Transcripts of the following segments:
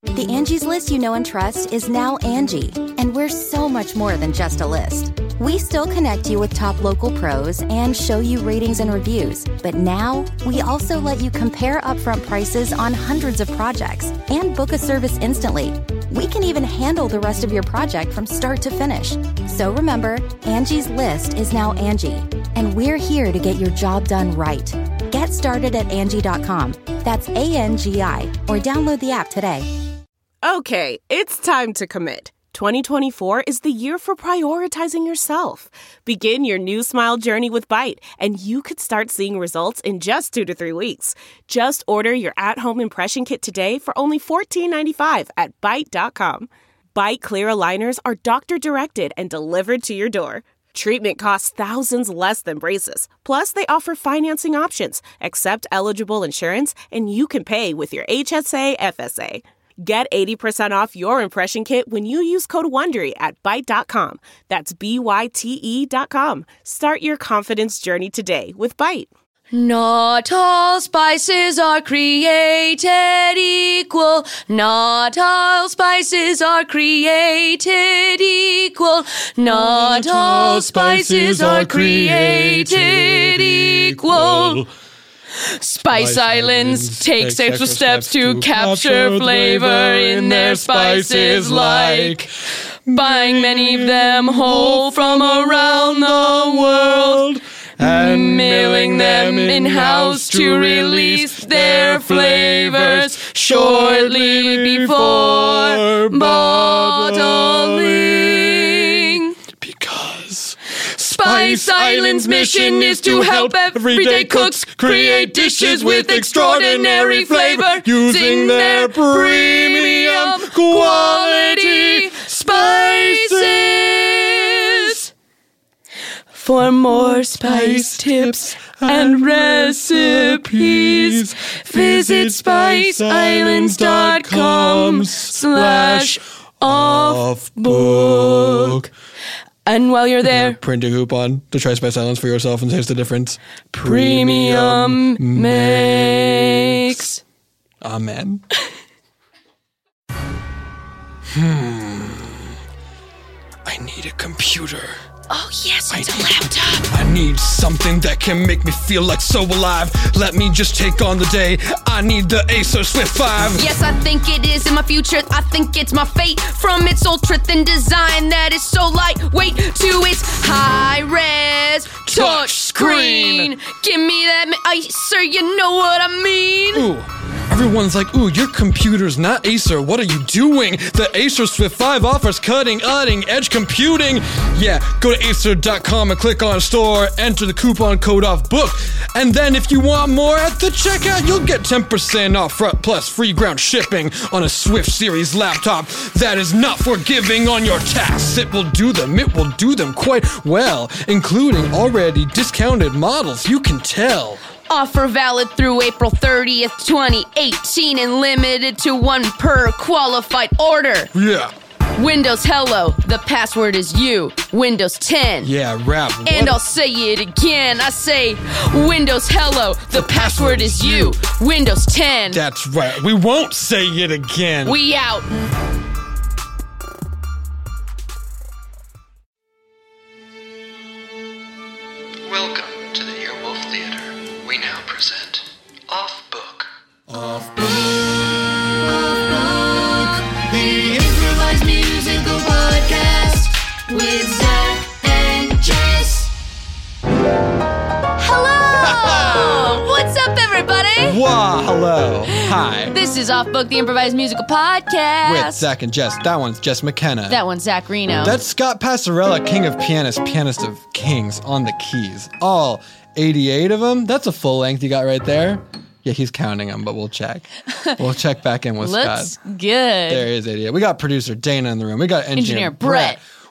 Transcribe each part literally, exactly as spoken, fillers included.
The Angie's List you know and trust is now Angie, and we're so much more than just a list. We still connect you with top local pros and show you ratings and reviews, but now we also let you compare upfront prices on hundreds of projects and book a service instantly. We can even handle the rest of your project from start to finish. So remember, Angie's List is now Angie, and we're here to get your job done right. Get started at Angie dot com. That's A N G I, or download the app today. Okay, it's time to commit. twenty twenty-four is the year for prioritizing yourself. Begin your new smile journey with Byte, and you could start seeing results in just two to three weeks. Just order your at-home impression kit today for only fourteen ninety-five at Byte dot com. Byte Clear aligners are doctor-directed and delivered to your door. Treatment costs thousands less than braces. Plus, they offer financing options, accept eligible insurance, and you can pay with your H S A F S A. Get eighty percent off your impression kit when you use code WONDERY at Byte dot com. That's B Y T E dot com. Start your confidence journey today with Byte. Not all spices are created equal. Not all spices are created equal. Not all spices are created equal. Spice Islands takes extra steps to capture flavor in their spices, like buying many of them whole from around the world and milling them in-house to release their flavors shortly before bottling. Because Spice Island's mission is to help everyday cooks create dishes with extraordinary flavor using their premium quality spices. For more spice tips and recipes, visit spice islands dot com slash off book. And while you're there, print a coupon to try Spice Islands for yourself and taste the difference. Premium Mix. Amen. hmm. I need a computer. Oh, yes, it's I a need, laptop. I need something that can make me feel like so alive. Let me just take on the day. I need the Acer Swift five. Yes, I think it is in my future. I think it's my fate. From its ultra-thin design that is so lightweight to its high-res touch screen. Give me that Acer, you know what I mean? Ooh. Everyone's like, ooh, your computer's not Acer. What are you doing? The Acer Swift five offers cutting edge computing. Yeah, go to acer dot com and click on store, enter the coupon code OFFBOOK. And then if you want more at the checkout, you'll get ten percent off plus free ground shipping on a Swift Series laptop that is not forgiving on your tasks. It will do them. It will do them quite well, including already discounted models. You can tell. Offer valid through April thirtieth, twenty eighteen, and limited to one per qualified order. Yeah. Windows Hello, the password is you. Windows ten. Yeah, rap. What? And I'll say it again. I say Windows Hello, the, the password, password is you. Windows ten. That's right. We won't say it again. We out. Welcome to the Earwolf Theater. We now present Off Book. Off Book. Off Book. The improvised musical podcast with Zach and Jess. Hello! What's up, everybody? Wow, hello. Hi. This is Off Book, the improvised musical podcast. With Zach and Jess. That one's Jess McKenna. That one's Zach Reno. That's Scott Passarella, king of pianists, pianist of kings, on the keys. All eighty-eight of them. That's a full length you got right there. Yeah, he's counting them, but we'll check. We'll check back in with Looks Scott. good. There is eighty-eight. We got producer Dana in the room. We got engineer, Engineer Brett. Brett.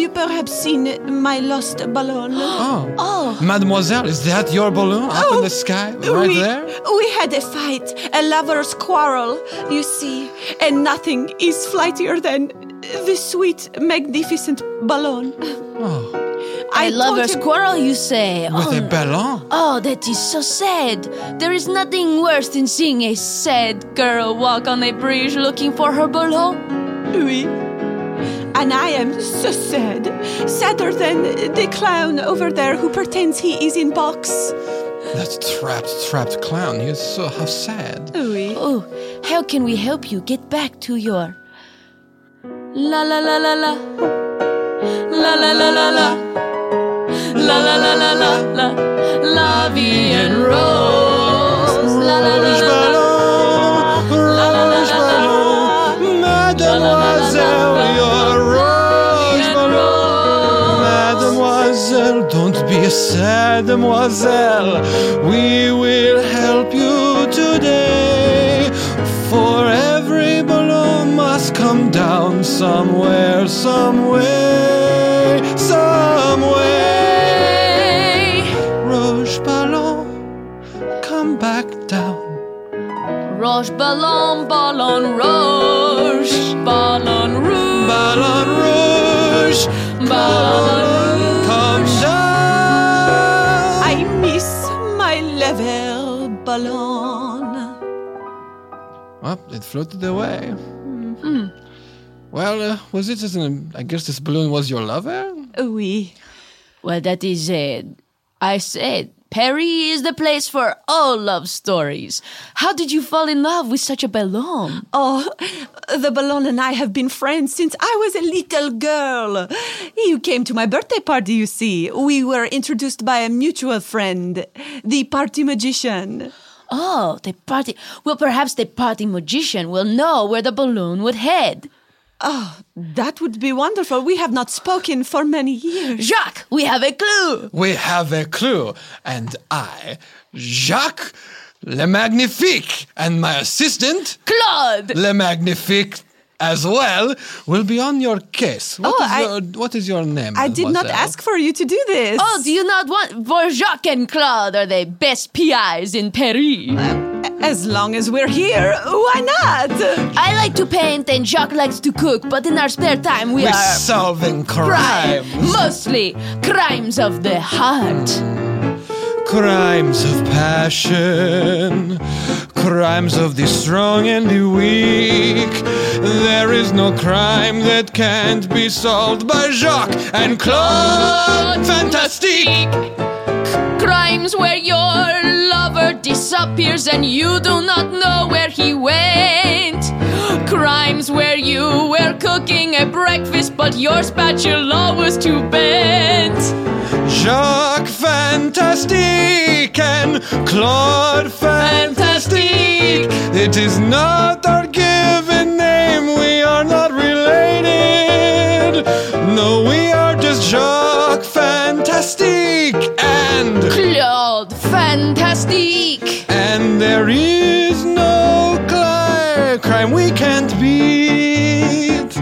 you perhaps seen my lost balloon? Oh. Oh, Mademoiselle, is that your balloon up in the sky right we, there? We had a fight, a lover's quarrel, you see, and nothing is flightier than the sweet, magnificent balloon. Oh. I a lover's told him- quarrel, you say? With oh, a ballon? Oh, that is so sad. There is nothing worse than seeing a sad girl walk on a bridge looking for her balloon. Oui. And I am so sad. Sadder than the clown over there who pretends he is in box. That trapped, trapped clown. He is so how sad. Oui. Oh, how can we help you get back to your la la la la la la la la la la la la la la la la la vie and rose la la la la la la la la la Mademoiselle, your rose balloon. Mademoiselle, don't be sad, mademoiselle. We will help you today. For every balloon must come down somewhere, some way, some way. Rouge ballon, come back down. Rouge ballon, ballon rouge, ballon rouge, Ballon rouge, ballon, come down. I miss my level balloon. Well, it floated away. Mm-hmm. Well, uh, was it just an, I guess this balloon was your lover? Oui. Well, that is it. I said, Paris is the place for all love stories. How did you fall in love with such a balloon? Oh, the balloon and I have been friends since I was a little girl. You came to my birthday party, you see. We were introduced by a mutual friend, the party magician. Oh, the party. Well, perhaps the party magician will know where the balloon would head. Oh, that would be wonderful. We have not spoken for many years. Jacques, we have a clue. We have a clue. And I, Jacques Le Magnifique, and my assistant, Claude. Le Magnifique as well, will be on your case. What, Oh, is, I- your, what is your name? I did not mademoiselle? ask for you to do this. Oh, do you not want... For Jacques and Claude are the best P Is in Paris. As long as we're here, why not? I like to paint and Jacques likes to cook, but in our spare time we We're are... solving crime. crimes. Mostly crimes of the heart. Crimes of passion, crimes of the strong and the weak. There is no crime that can't be solved by Jacques and Claude. Fantastique! Crimes where your lover disappears and you do not know where he went. Crimes where you were cooking a breakfast but your spatula was too bent. Jacques Fantastique and Claude Fantastique. It is not our given name, we are not related. No, we are just Jacques Fantastique and Claude Fantastique. And there is no cli- crime we can't beat.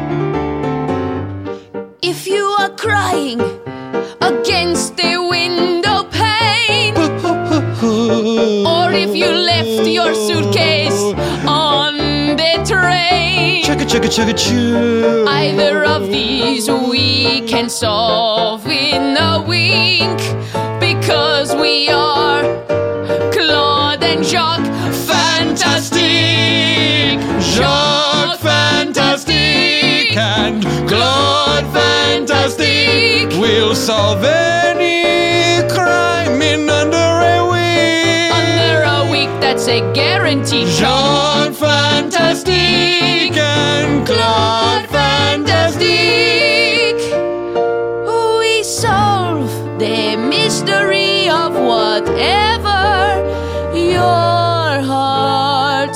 If you are crying against a window pane, or if you left your suitcase on the train, Chugga chugga chugga choo. either of these we can solve in a wink, because we are Claude and Jacques Fantastique. Jacques Fantastique and Claude Fantastique. We'll solve any crime in under a week. Under a week, that's a guarantee. Jacques Fantastique and Claude Fantastique. We solve the mystery of whatever your heart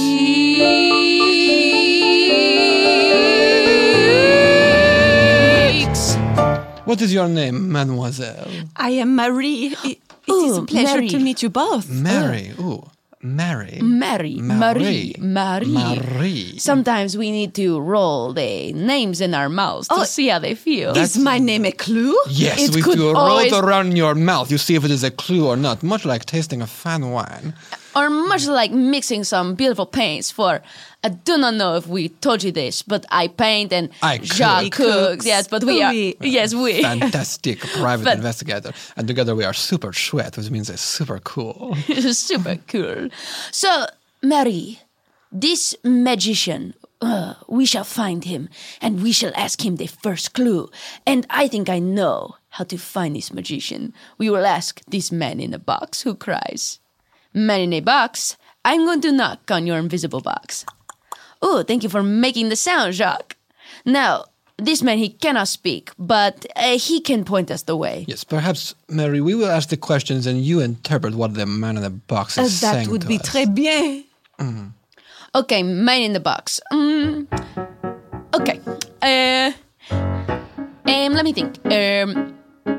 seeks. What is your name, mademoiselle? I am Marie. It, it is a Ooh, pleasure Mary. to meet you both. Mary. Ooh. Mary. Mary, Marie, Marie. Marie. Marie. Sometimes we need to roll the names in our mouths to Oh, see how they feel. Is my name a clue? Yes, It we could do roll always- it around in your mouth. You see if it is a clue or not. Much like tasting a fine wine. Or much like mixing some beautiful paints for, I do not know if we told you this, but I paint and I Jacques cook. cooks. Cooks. Yes, but we are, Oui. yes, we. Fantastic private But- investigator. And together we are super sweat, which means it's super cool. Super cool. So, Marie, this magician, uh, we shall find him and we shall ask him the first clue. And I think I know how to find this magician. We will ask this man in a box who cries. Man in a box, I'm going to knock on your invisible box. Oh, thank you for making the sound, Jacques. Now, this man, he cannot speak, but uh, he can point us the way. Yes, perhaps, Mary, we will ask the questions and you interpret what the man in the box is Uh, saying that would to be us. très bien. Okay, man in the box. Mm, okay. Uh, um, let me think. Um,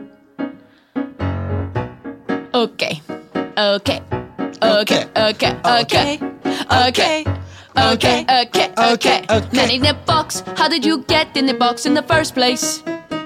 okay. Okay. Okay. Okay. Okay. Okay. Okay. Okay. Okay. Man in the box. How did you get in the box in the first place?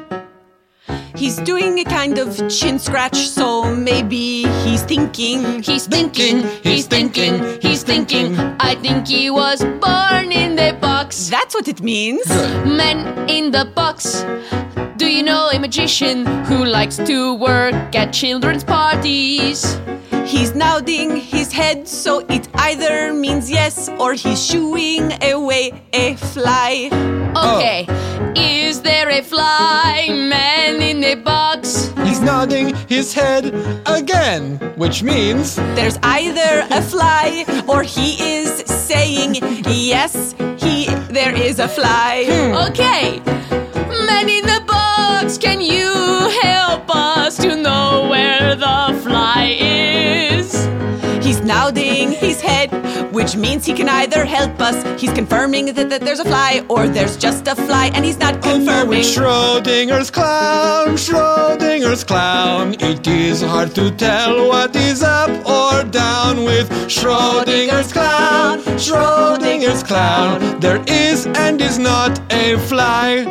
He's doing a kind of chin scratch, so maybe he's thinking. He's thinking. He's thinking. He's thinking. I think he was born in the box. That's what it means. Man in the box. Do you know a magician who likes to work at children's parties? He's nodding his head, so it either means yes or he's shooing away a fly. Okay, is there a fly man in the box? He's nodding his head again, which means There's either a fly or he is saying yes, he there is a fly. Okay, man in the box, can you help us to know where the fly is? He's nodding his head, which means he can either help us. He's confirming that, that there's a fly or there's just a fly, and he's not oh no, confirming. it's Schrodinger's clown, Schrodinger's clown. It is hard to tell what is up or down with Schrodinger's clown, Schrodinger's clown. There is and is not a fly.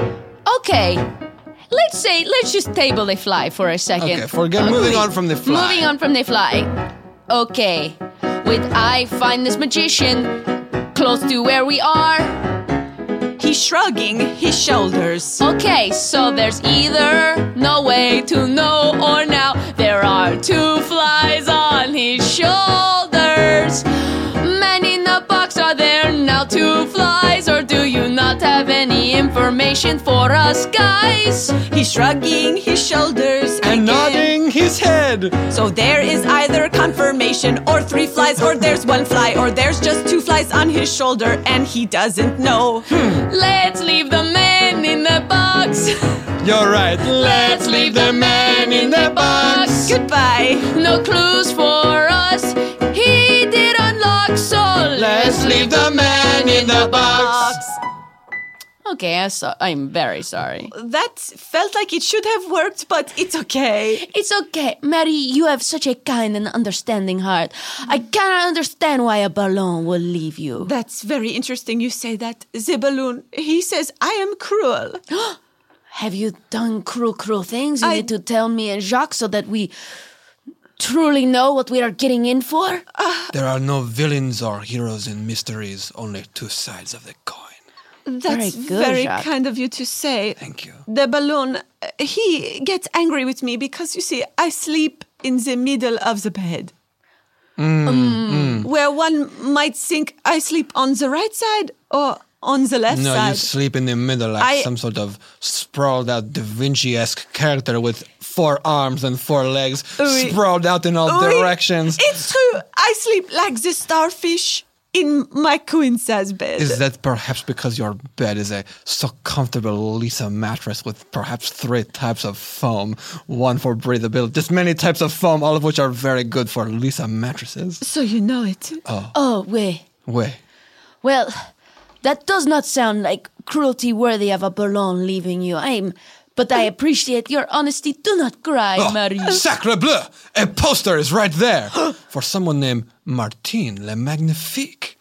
Okay, let's say, let's just table the fly for a second. Okay, forget moving on from the fly. Moving on from the fly. Okay, with I find this magician close to where we are. He's shrugging his shoulders. Okay, so there's either no way to know or now there are two flies on his shoulders. Man in the box, are there now two flies, or do you not have any information for us guys? He's shrugging his shoulders And again. nodding his head. So there is either confirmation or three flies, or there's one fly, or there's just two flies on his shoulder and he doesn't know. Let's leave the man in the box. You're right. Let's leave the man in the box. Goodbye. No clues for us. He did unlock, so Let's leave the man in the box. Okay, I so- I'm very sorry. That felt like it should have worked, but it's okay. It's okay, Mary. You have such a kind and understanding heart. I cannot understand why a balloon will leave you. That's very interesting you say that. The balloon, he says I am cruel. Have you done cruel, cruel things? You I- need to tell me and Jacques so that we truly know what we are getting in for. There are no villains or heroes in mysteries, only two sides of the coin. That's Very very, good, Jacques. kind of you to say. Thank you. The balloon, uh, he gets angry with me because, you see, I sleep in the middle of the bed. Where one might think I sleep on the right side or on the left No, side. you sleep in the middle like I- some sort of sprawled out Da Vinci-esque character with four arms and four legs Oui. sprawled out in all Oui, directions. It's true. I sleep like the starfish in my queen-size bed. Is that perhaps because your bed is a so comfortable Lisa mattress with perhaps three types of foam, one for breathability, just many types of foam, all of which are very good for Lisa mattresses? So you know it. Oh, wait. Wait, Well, that does not sound like cruelty worthy of a balloon leaving you. I'm But I appreciate your honesty. Do not cry, Oh, Marie. sacre bleu! A poster is right there for someone named Martine Le Magnifique.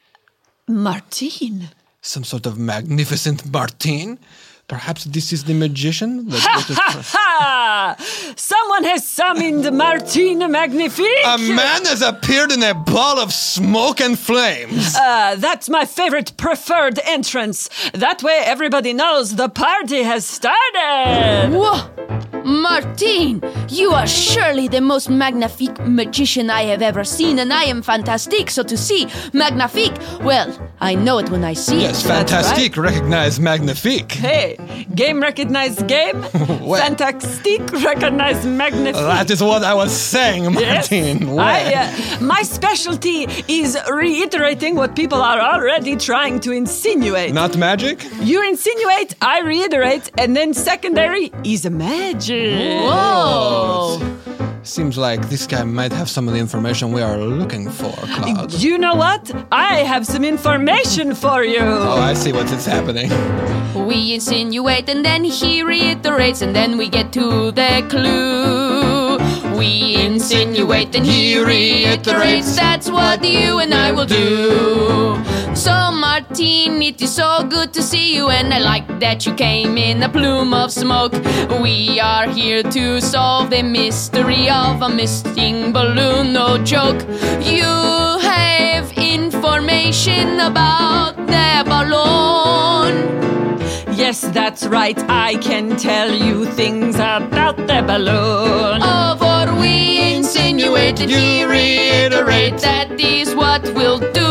Martine. Some sort of magnificent Martine? Perhaps this is the magician? that- that- Ha! Someone has summoned Martine Magnifique. a man has appeared in a ball of smoke and flames. Uh, that's my favorite preferred entrance. That way everybody knows the party has started. Whoa! Martine, you are surely the most magnifique magician I have ever seen, and I am fantastic, so to see magnifique, well, I know it when I see Yes, it. fantastique, recognize magnifique. Hey, game recognized game. Well. Fantastique recognized magnifique. That is what I was saying, Yes. Martine. Well. I, uh, my specialty is reiterating what people are already trying to insinuate. Not magic? You insinuate, I reiterate, and then secondary is magic. Whoa! Seems like this guy might have some of the information we are looking for, Claude. You know what? I have some information for you. Oh, I see what is happening. We insinuate and then he reiterates and then we get to the clue. We insinuate and he reiterates, that's what you and I will do. So Martine, it is so good to see you and I like that you came in a plume of smoke. We are here to solve the mystery of a missing balloon, no joke. You have information about the balloon. Yes, that's right. I can tell you things about the balloon. Oh, for we insinuate and he reiterate, that is what we'll do.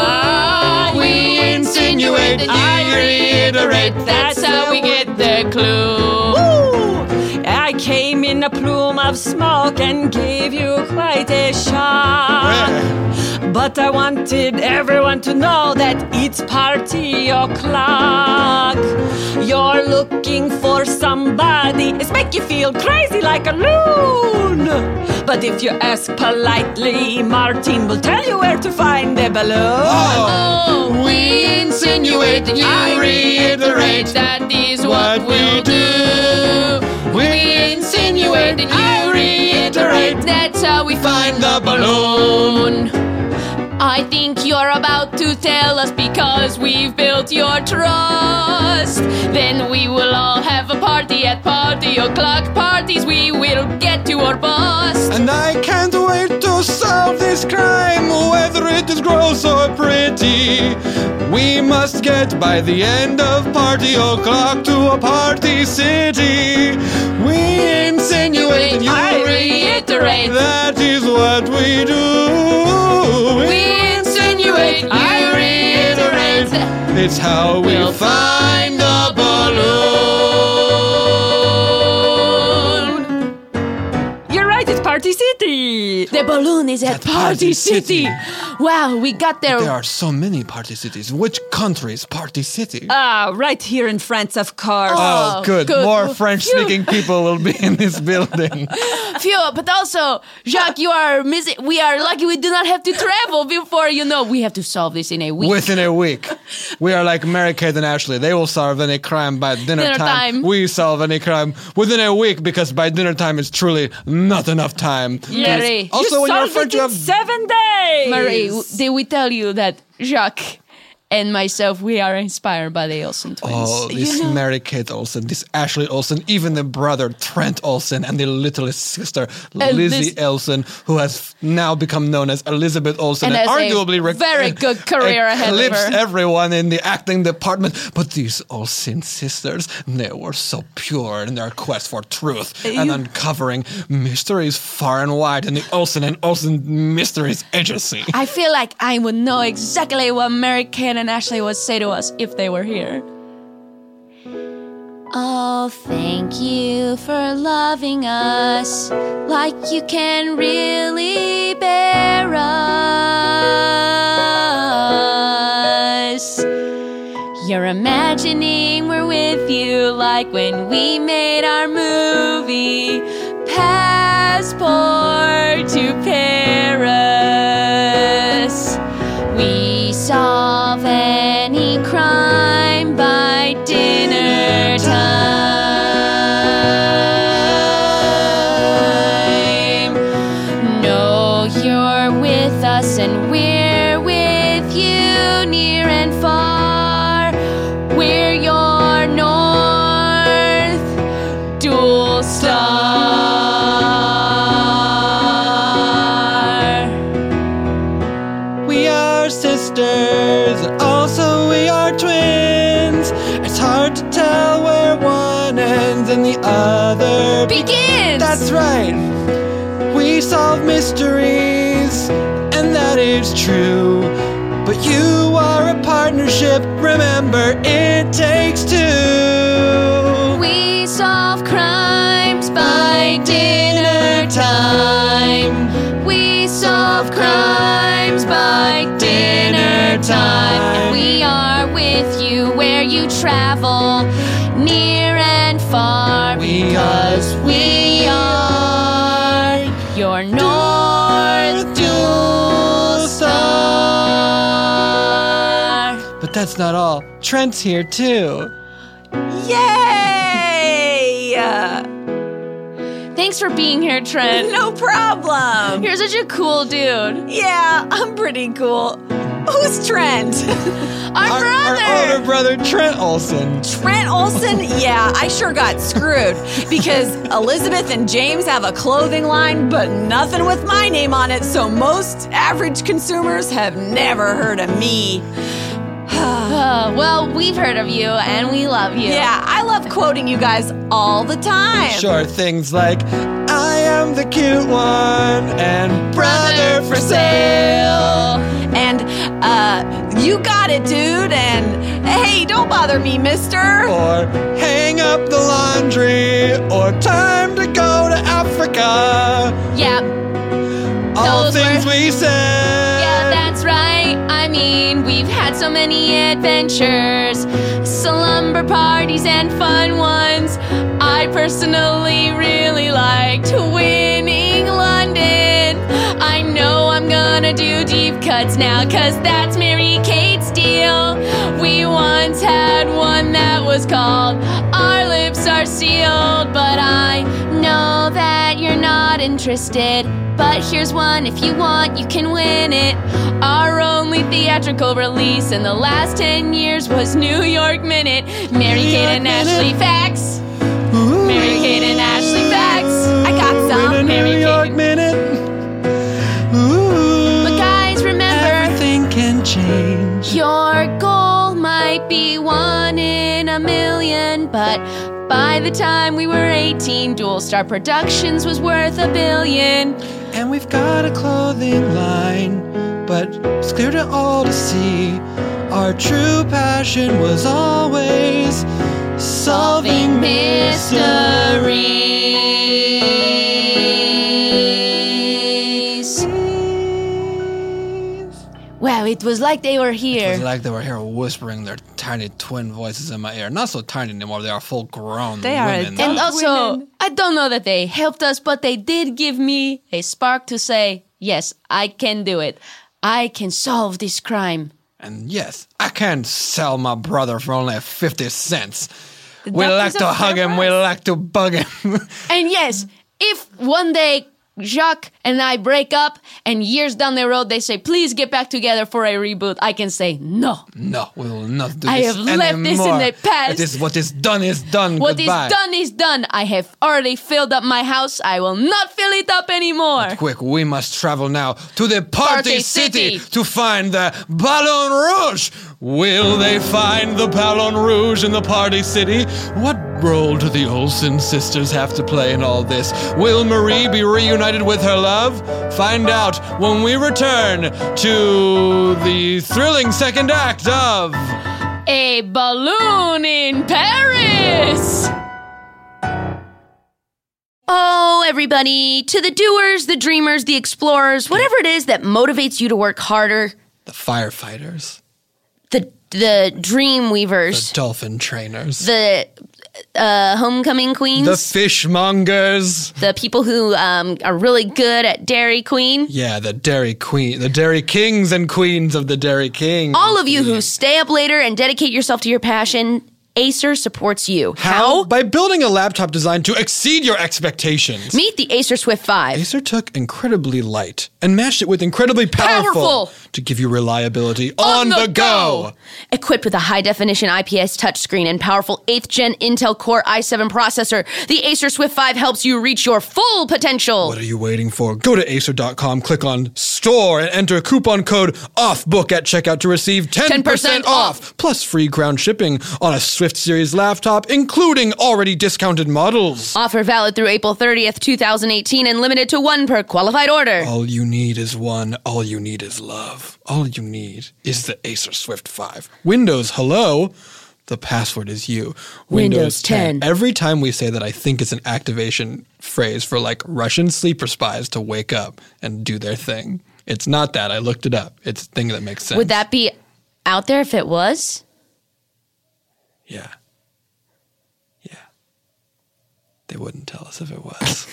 We insinuate and he reiterate, that's how we get the clue. Woo! I came in a plume of smoke and gave you quite a shock. But I wanted everyone to know that it's party o'clock. You're looking for somebody, it's make you feel crazy like a loon. But if you ask politely, Martine will tell you where to find the balloon. Oh, we insinuate and you reiterate, that is what we'll do. We insinuate and you reiterate, that's how we find the balloon. I think you're about to tell us because we've built your trust. Then we will all have a party at party o'clock. Parties we will get to or bust. And I can't wait to solve this crime, whether it is gross or pretty. We must get by the end of party o'clock to a party city. We insinuate and you I reiterate, that is what we do. we insinuate, I reiterate, It's how we we'll find find the balloon. You're right, it's Party City. The balloon is at At Party Party City. City. Wow, we got there. There are so many party cities. Which country is Party City? Ah, right here in France, of course. Oh, good. good. More French-speaking people will be in this building. Phew, but also, Jacques, you are missing. We are lucky we do not have to travel before, you know, we have to solve this in a week. Within a week. We are like Mary-Kate and Ashley. They will solve any crime by dinner, Dinner time. We solve any crime within a week because by dinner time it's truly not enough time. Marie. Also, you when you're solved French, it you in have... seven days. Marie, w- did we tell you that Jacques and myself, we are inspired by the Olsen twins? Oh, this You know- Mary-Kate Olsen, this Ashley Olsen, even the brother Trent Olsen, and the littlest sister And Lizzie this- Olsen, who has now become known as Elizabeth Olsen, And and, has a arguably rec- very good career ahead of eclipsed her. everyone in the acting department. But these Olsen sisters, they were so pure in their quest for truth and uncovering mysteries far and wide in the Olsen and Olsen Mysteries Agency. I feel like I would know exactly what Mary Kate and Ashley would say to us if they were here. Oh, thank you for loving us like you can really bear us. You're imagining we're with you like when we made our movie Passport to Paris. We solve any crime by dinner time. ends and the other begins. That's right. We solve mysteries, and that is true. But you are a partnership. Remember, it takes two. We solve crimes by dinner time. We solve crimes by dinner time. And we are with you where you travel, near and far, because we are your North Dual Star. But that's not all. Trent's here too. Yay! Thanks for being here, Trent. No problem. You're such a cool dude. Yeah, I'm pretty cool. Who's Trent? Our, Our, brother. our older brother, Trent Olson. Trent Olson? Yeah, I sure got screwed because Elizabeth and James have a clothing line, but nothing with my name on it, so most average consumers have never heard of me. Uh, well, we've heard of you, and we love you. Yeah, I love quoting you guys all the time. Sure, things like, I am the cute one, and brother for sale. And, uh, you got it, dude, and hey, don't bother me, mister. Or hang up the laundry, or time to go to Africa. Yeah. All Those things were- we said. Yeah, that's right. I mean, we've had so many adventures, slumber parties and fun ones. I personally really liked winning London. I know I'm gonna do deep cuts now, cause that's Mary Kate's deal. We once had one that was called Our Lips Are Sealed, but I know that you're not interested. But here's one, if you want, you can win it. Our only theatrical release in the last ten years was New York Minute. Mary Kate and Ashley Facts. Mary Kate and Ashley Facts. I got some. In a Mary New Kate. York minute. Ooh, But guys, remember, everything can change. your goal might be one in a million, but by the time we were eighteen, Dual Star Productions was worth a billion. And we've got a clothing line, but it's clear to all to see our true passion was always solving mysteries. Wow, it was like they were It was here. like they were here whispering their tiny twin voices in my ear. Not so tiny anymore, they are full grown They are women. adult- And also, Women. I don't know that they helped us, but they did give me a spark to say, yes, I can do it. I can solve this crime. And yes, I can sell my brother for only fifty cents. We That like is a to fair hug him, we price. like to bug him. And yes, if one day Jacques and I break up and years down the road they say, please get back together for a reboot, I can say, no. No, we will not do I this have left this in anymore. the past. It is, what is done is done. What Goodbye. is done is done. I have already filled up my house. I will not fill it up anymore. Quick, we must travel now to the party, Party city, City. to find the Ballon Rouge. Will they find the Ballon Rouge in the party city? What role do the Olsen sisters have to play in all this? Will Marie be reunited with her love? Find out when we return to the thrilling second act of A balloon in Paris. Oh, everybody, to the doers, the dreamers, the explorers, whatever it is that motivates you to work harder, the firefighters, the the dream the weavers, dolphin trainers, the uh, homecoming queens, the fishmongers. the people who um, are really good at Dairy Queen. Yeah, the Dairy Queen, the Dairy Kings and Queens of the Dairy King. All of you who stay up later and dedicate yourself to your passion, Acer supports you. How? By building a laptop designed to exceed your expectations. Meet the Acer Swift five. Acer took incredibly light and mashed it with incredibly powerful, Powerful. to give you reliability on, the, go. Equipped with a high-definition I P S touchscreen and powerful eighth gen Intel Core i seven processor, the Acer Swift five helps you reach your full potential. What are you waiting for? Go to acer dot com, click on store, and enter coupon code OFFBOOK at checkout to receive ten percent, ten percent off, off. plus free ground shipping on a Swift Swift Series laptop, including already discounted models. Offer valid through April thirtieth, twenty eighteen and limited to one per qualified order. All you need is one. All you need is love. All you need is the Acer Swift five. Windows, hello. The password is you. Windows ten. Every time we say that, I think it's an activation phrase for like Russian sleeper spies to wake up and do their thing. It's not that. I looked it up. It's a thing that makes sense. Would that be out there if it was? Yeah. Yeah. They wouldn't tell us if it was.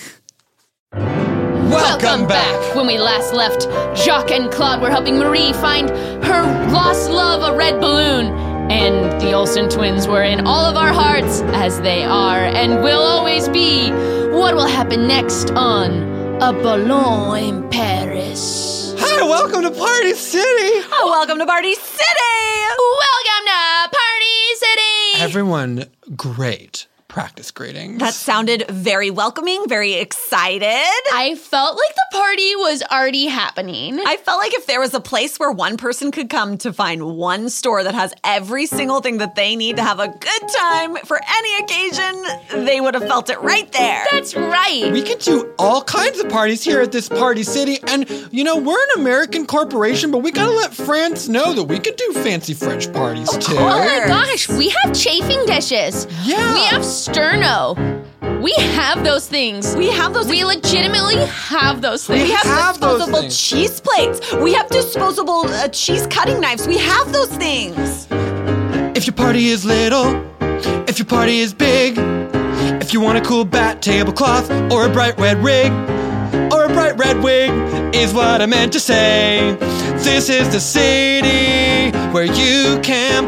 Welcome back! When we last left, Jacques and Claude were helping Marie find her lost love, a red balloon. And the Olsen twins were in all of our hearts, as they are and will always be. What will happen next on A Ballon in Paris? Hi, welcome to Party City! Oh, welcome to Party City! Welcome to Party City! Everyone, great. Practice greetings. That sounded very welcoming, very excited. I felt like the party was already happening. I felt like if there was a place where one person could come to find one store that has every single thing that they need to have a good time for any occasion, they would have felt it right there. That's right. We could do all kinds of parties here at this Party City. And, you know, we're an American corporation, but we gotta let France know that we could do fancy French parties, too. Oh my gosh, we have chafing dishes. Yeah. We have sterno. We have those things. We have those. We legitimately have those things. We have, have those disposable things. cheese plates. We have disposable uh, cheese cutting knives. We have those things. If your party is little, if your party is big, if you want a cool bat tablecloth or a bright red rig, or a bright red wig, is what I meant to say. This is the city where you can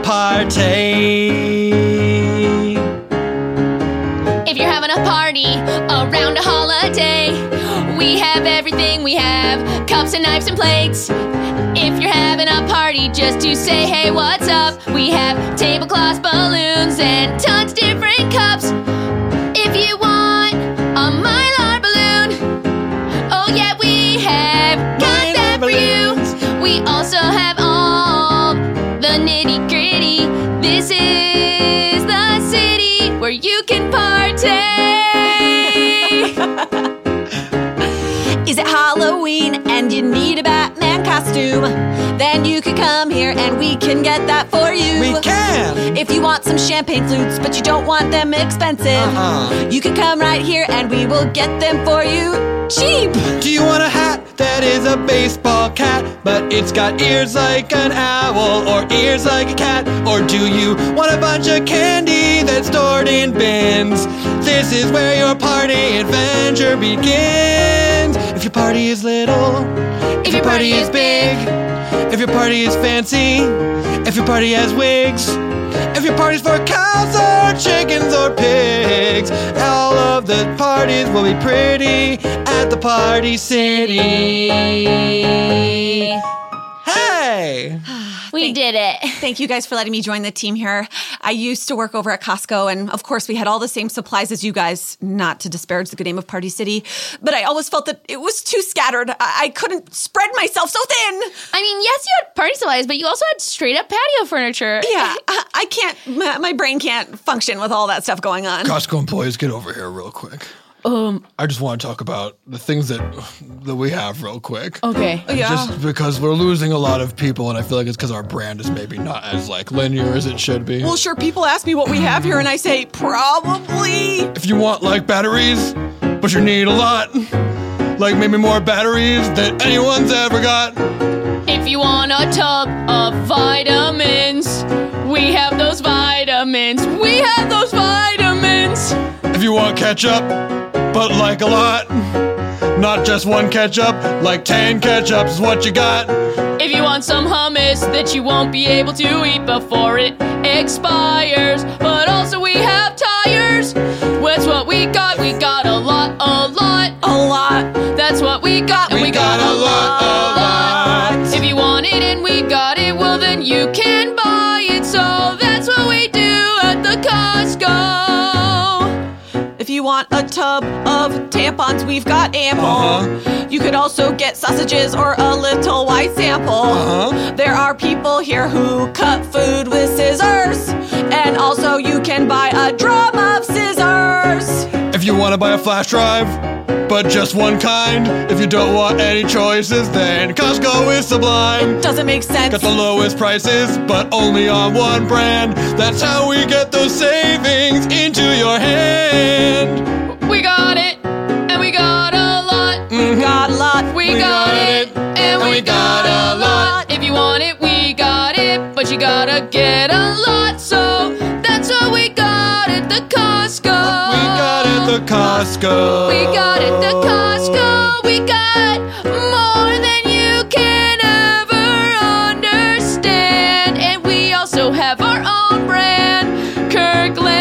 partake. If you're having a party around a holiday, we have everything. We have cups and knives and plates. If you're having a party just to say, hey, what's up? We have tablecloths, balloons, and tons of different cups. If you want a Mylar balloon, oh yeah, we have got that for you. We also have all the nitty gritty. This is the city where you can partake. Is it Halloween and you need a Batman costume? Then you can come here and we can get that for you. We can! If you want some champagne flutes but you don't want them expensive, Uh-huh. you can come right here and we will get them for you cheap. Do you want a hat that is a baseball cat, but it's got ears like an owl or ears like a cat? Or do you want a bunch of candy that's stored in bins? This is where your party adventure begins. If your party is little, if your party is big, if your party is fancy, if your party has wigs, if your party's for cows or chickens or pigs, all of the parties will be pretty at the Party City. Hey! We did it. Thank you guys for letting me join the team here. I used to work over at Costco, and of course we had all the same supplies as you guys, not to disparage the good name of Party City, but I always felt that it was too scattered. I, I couldn't spread myself so thin. I mean, yes, you had party supplies, but you also had straight up patio furniture. Yeah, I, I can't, my, my brain can't function with all that stuff going on. Costco employees, get over here real quick. Um, I just want to talk about the things that that we have real quick. Okay. Yeah. Just because we're losing a lot of people, and I feel like it's because our brand is maybe not as like linear as it should be. Well, sure, people ask me what we have here, and I say, probably. If you want like batteries, but you need a lot, like maybe more batteries than anyone's ever got. If you want a tub of vitamins, we have those vitamins. We have those vitamins. If you want ketchup, but like a lot, not just one ketchup, like ten ketchups is what you got. If you want some hummus that you won't be able to eat before it expires, but also we have tires. That's what we got. We got a lot, a lot, A lot. That's what we got, and We we, got, got a a lot, lot, a lot. If you want it and we got it, well then you can buy it. So that's what we do at the Costco. If you want a tub of tampons, we've got ample. Uh-huh. You could also get sausages or a little white sample. Uh-huh. There are people here who cut food with scissors And also you can buy a drum of scissors. If you want to buy a flash drive, but just one kind. If you don't want any choices, then Costco is sublime. Doesn't make sense. Got the lowest prices, but only on one brand. That's how we get those savings into your hand. We got it, and we got a lot. We got a lot. We, got, it, and we got a lot. If you want it, we got it, but you gotta get a lot. So that's what we got at the Costco. We got it, the Costco. We got it, the Costco. We got more than you can ever understand. And we also have our own brand, Kirkland.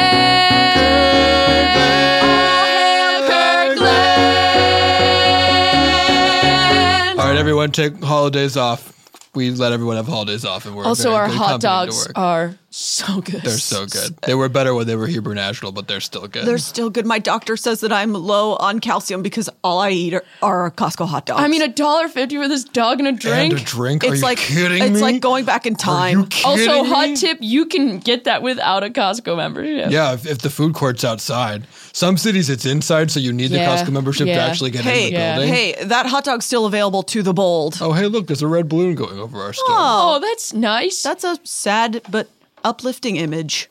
All right, everyone, take holidays off. We let everyone have holidays off, and we're Also, very our good hot company to dogs work. are so good. They're so good. They were better when they were Hebrew National, but they're still good. They're still good. My doctor says that I'm low on calcium because all I eat are, are Costco hot dogs. I mean, a dollar fifty for this dog and a drink. And a drink? Are it's you like kidding it's me? like going back in time. Are you kidding Also, me? hot tip, you can get that without a Costco membership. Yeah, if, if the food court's outside. Some cities it's inside, so you need the Yeah, Costco membership to yeah. actually get Hey, in the yeah. building. hey, that hot dog's still available to the bold. Oh, hey, look, there's a red balloon going over our store. Oh, that's nice. That's a sad but uplifting image.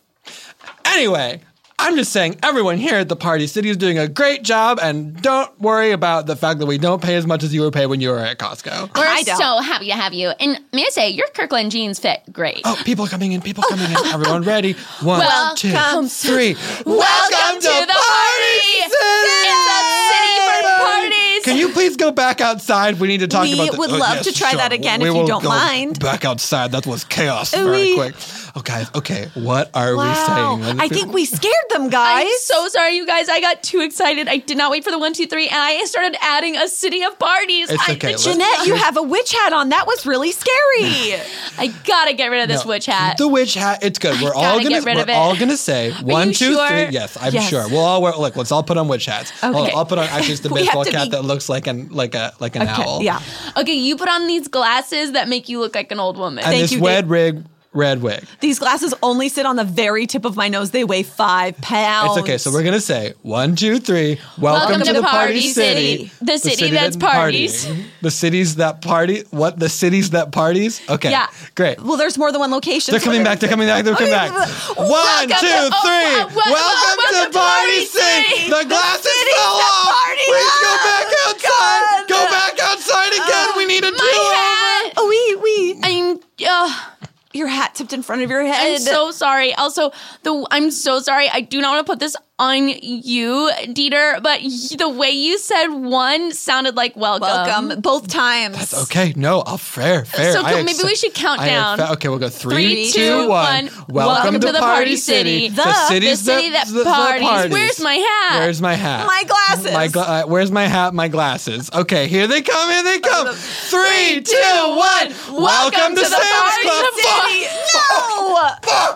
Anyway, I'm just saying everyone here at the Party City is doing a great job, and don't worry about the fact that we don't pay as much as you would pay when you were at Costco. We're I don't. so happy to have you. And may I say, your Kirkland jeans fit great. Oh, people coming in, people coming in. Everyone ready? One, Welcome two, three. Welcome to the party! It's a city for parties! Can you please go back outside? We need to talk We about the- would oh, love yes, to try sure. that again We if you will don't go mind. Back outside. That was chaos very We- quick. Oh, guys, okay. What are Wow. we saying? I think we scared them, guys. I'm so sorry, you guys. I got too excited. I did not wait for the one, two, three, and I started adding a city of parties. It's I, okay, let's- Jeanette, you have a witch hat on. That was really scary. I gotta get rid of this No, witch hat. The witch hat. It's good. We're all gotta gonna. get rid we're of it. all gonna say one, you two, sure? three. Yes, I'm Yes. sure. We'll all wear. Look, let's all put on witch hats. I'll, Okay. I'll put on actually it's the We have baseball to cap be- that looks like an like a like an owl. Yeah. Okay, you put on these glasses that make you look like an old woman. And Thank this you, red rig, red wig. These glasses only sit on the very tip of my nose. They weigh five pounds. It's okay. So we're gonna say one, two, three. Welcome, to, the Party City. The city that's parties. partying. The cities that party. What? The cities that parties. Okay. Yeah. Great. Well, there's more than one location. They're so coming we're back. They're coming back. They're coming back. One, Welcome two, to- oh, three. uh, wel- Welcome welcome to to Party Party City. City. The glasses cities fell that off. party. Please go Oh, back outside. God. Go back outside again. We need a My do-over. hat. Oh, we we I'm. Uh, your hat tipped in front of your head. I'm so sorry. Also, the I'm so sorry. I do not want to put this on you, Dieter, but y- the way you said one sounded like welcome. welcome both times. That's okay. No, I'll fair, fair. So I maybe accept- we should count I down. accept- okay, we'll go three, Three, two, two, one. one. Welcome, to, Party City. The- the cities city that the- the parties. Where's my hat? Where's my hat? My glasses. My gla- uh, where's my hat? My glasses. Okay, here they come. Here they come. Three, two, one. Welcome, to, to the Sam's Party Club. City. No. Fuck.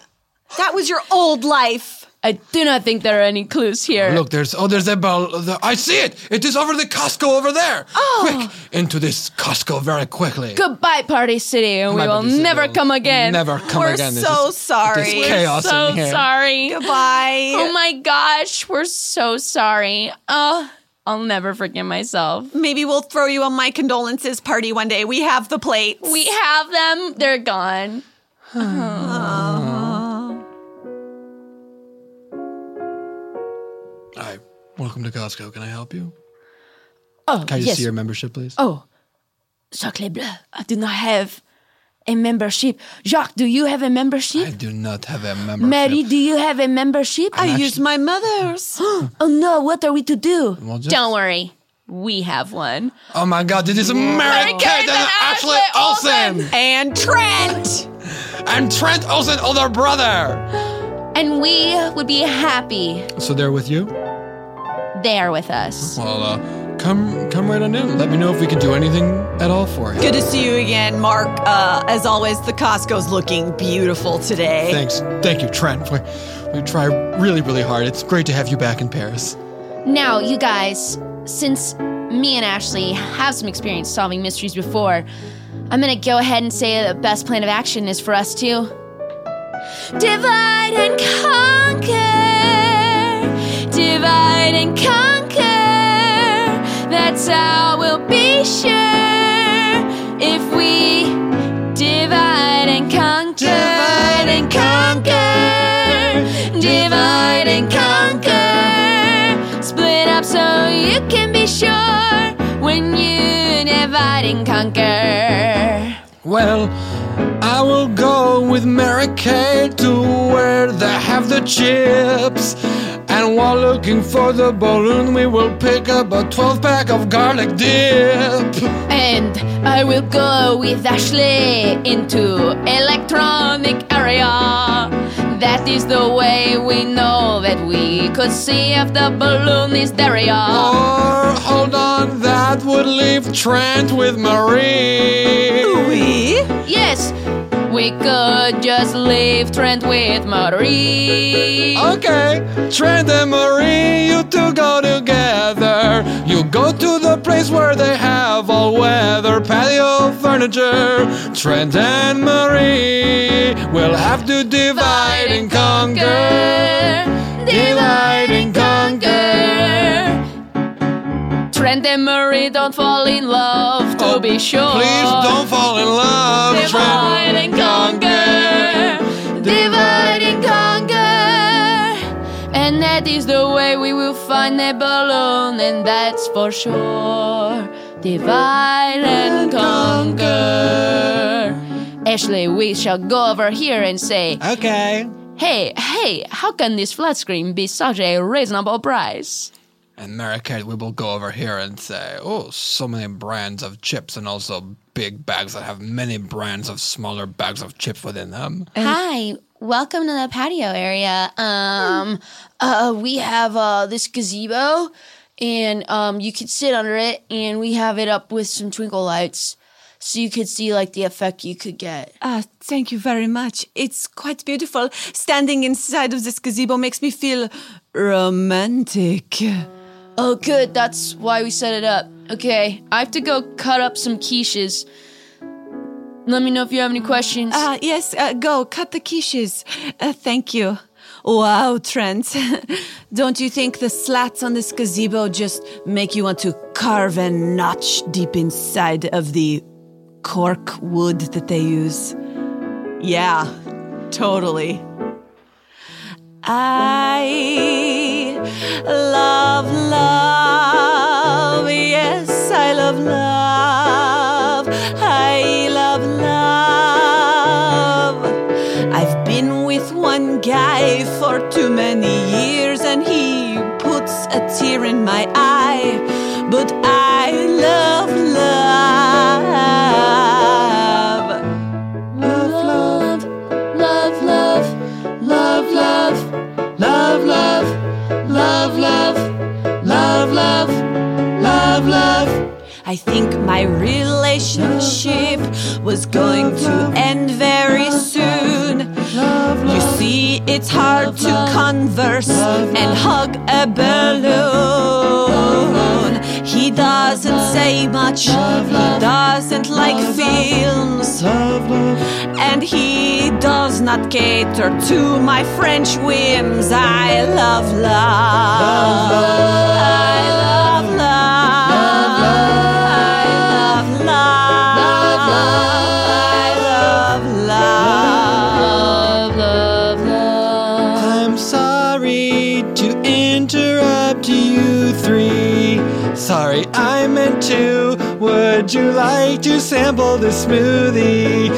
That was your old life. I do not think there are any clues here. Look, there's oh, there's that bell. The, I see it. It is over the Costco over there. Oh. Quick into this Costco very quickly. Goodbye, Party City, and we My will Party City never will come again. Never come We're again. This so is- sorry. It is We're chaos so in here. sorry. Goodbye. Oh my gosh, we're so sorry. Oh, I'll never forgive myself. Maybe we'll throw you a my condolences party one day. We have the plates. We have them, they're gone. Hi, welcome to Costco. Can I help you? Oh, Can I just yes. see your membership, please? Oh, Sacre Bleu, I do not have a membership. Jacques, do you have a membership? I do not have a membership. Mary, do you have a membership? I actually- used my mother's. Oh no, what are we to do? Well, just- Don't worry, we have one. Oh my God! This is Mary Kate and Ashley Olsen And Trent. and Trent Olsen, older brother. And we would be happy So they're with you? there with us. Well, uh, come come right on in. Let me know if we can do anything at all for you. Good to see you again, Mark. Uh, as always, the Costco's looking beautiful today. Thanks, thank you, Trent. We, we try really, really hard. It's great to have you back in Paris. Now, you guys, since me and Ashley have some experience solving mysteries before, I'm gonna go ahead and say the best plan of action is for us to Divide and conquer. Divide and conquer. That's how we'll be sure. If we divide and conquer. Divide and conquer. Divide and conquer. Split up so you can be sure when you divide and conquer. Well, I will go with Mary Kay to where they have the chips. And while looking for the balloon, we will pick up a twelve pack of garlic dip. And I will go with Ashley into electronic area. That is the way we know that we could see if the balloon is there. Or, hold on, that would leave Trent with Marie. Oui? Yes, we could just leave Trent with Marie. Okay, Trent and Marie, you two go together. You go to the place where they have all-weather patio furniture. Trent and Marie will have to divide and conquer. Divide and conquer. Trent and Marie don't fall in love, to Oh, be sure. Please don't fall in love, Divide and conquer. Divide and conquer. And that is the way we will find a balloon, and that's for sure. Divide and conquer. Ashley, we shall go over here and say, Okay. Hey, hey, how can this flat screen be such a reasonable price? And Mary Kay, we will go over here and say, oh, so many brands of chips and also big bags that have many brands of smaller bags of chips within them. Hi, welcome to the patio area. Um, uh, we have uh, this gazebo, and um, you could sit under it, and we have it up with some twinkle lights, so you could see like the effect you could get. Ah, thank you very much. It's quite beautiful. Standing inside of this gazebo makes me feel romantic. Oh, good. That's why we set it up. Okay, I have to go cut up some quiches. Let me know if you have any questions. Ah, uh, yes, uh, go, cut the quiches. Uh, thank you. Wow, Trent. Don't you think the slats on this gazebo just make you want to carve a notch deep inside of the cork wood that they use? Yeah, totally. I love love, yes, I love love, I love love. I've been with one guy for too many years and he puts a tear in my eye, but I love love. Love, love, love, love, love, love. Love, love, love, love, love, love, love, love. I think my relationship was going to end very soon. You see, it's hard to converse and hug a balloon. He doesn't say much, he doesn't like films, and he does not cater to my French whims. I love love. I love love. I love love. I love love. I'm sorry to interrupt you three. Sorry, I meant to. Would you like to sample the smoothie?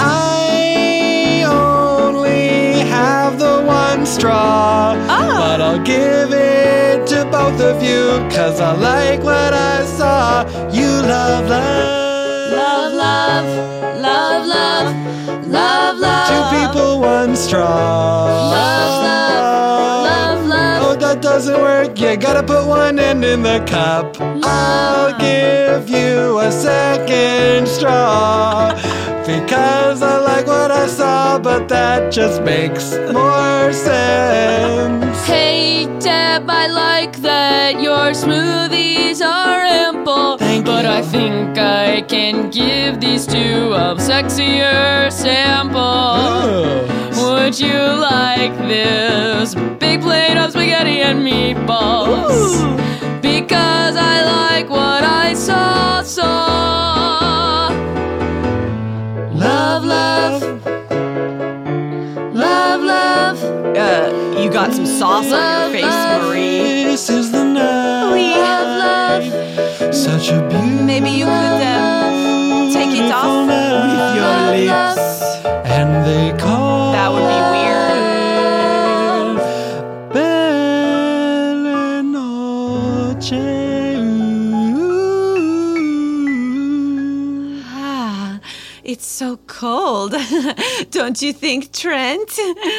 I only have the one straw, but I'll give it to both of you, cause I like what I saw. You love love. Love, love, love, love, love, love. Two people, one straw. Love, love, love, love. Oh, that doesn't work. You gotta put one end in the cup. I'll give you a second straw because I like what I saw, but that just makes more sense. Hey, Deb, I like that your smoothies are ample, Thank but you. I think I can and give these two a sexier sample. Oh. Would you like this big plate of spaghetti and meatballs? Ooh. Because I like what I saw, saw. Love, love. Love, love. Uh, you got some sauce on Love, your face, love. Marie. This is the night. Love, love. Such a beautiful Maybe you could um, take it off with your Love, lips. And they call That would be weird. Bella Noche. Ah, it's so cold. Don't you think, Trent?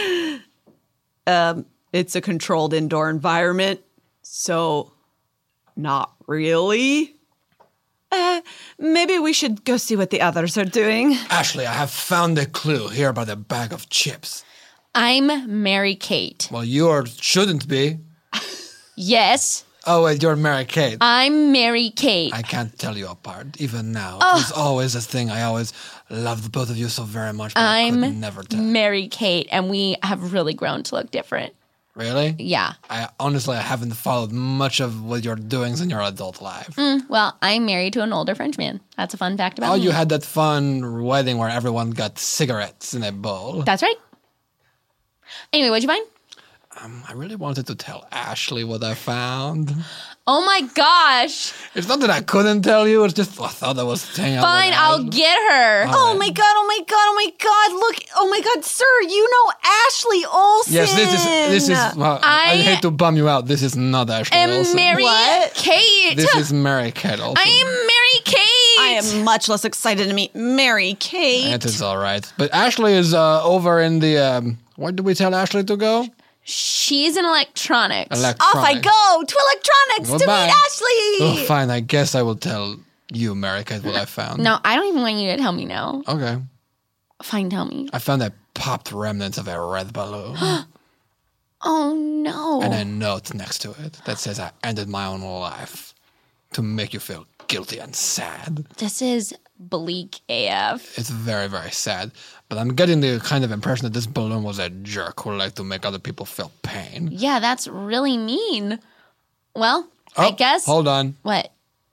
um, it's a controlled indoor environment, so not really. Uh, maybe we should go see what the others are doing. Ashley, I have found a clue here by the bag of chips. I'm Mary Kate. Well, you are, shouldn't be. Yes, Oh, wait, you're Mary Kate. I'm Mary Kate. I can't tell you apart, even now. Oh. It's always a thing. I always loved both of you so very much, but I could I'm never tell. Mary Kate, and we have really grown to look different. Really? Yeah. I honestly, I haven't followed much of what you're doings in your adult life. Well, I'm married to an older French man. That's a fun fact about Oh, me. you had that fun wedding where everyone got cigarettes in a bowl. That's right. Anyway, what'd you find? Um, I really wanted to tell Ashley what I found. Oh my gosh. It's not that I couldn't tell you. It's just I thought I was hanging out. Fine, with I'll Ashley. get her. Oh my god, oh my god, oh my god, look, oh my god, sir, you know Ashley Olsen. Yes, this is this is. Well, I, I hate to bum you out. This is not Ashley am Olsen. Mary What? Kate. This is Mary Kate Olsen. I am Mary Kate. I am much less excited to meet Mary Kate. It is all right. But Ashley is uh, over in the. Um, where did we tell Ashley to go? She's in electronics. Off I go to electronics to Bye-bye. meet Ashley. Oh, fine. I guess I will tell you, Mary Kate, what I found. No, I don't even want you to tell me now. Okay. Fine, tell me. I found a popped remnants of a red balloon Oh no. and a note next to it that says I ended my own life to make you feel guilty and sad. This is bleak A F. It's very, very sad. But I'm getting the kind of impression that this balloon was a jerk who liked to make other people feel pain. Yeah, that's really mean. Well, I Oh, guess. Hold on. What?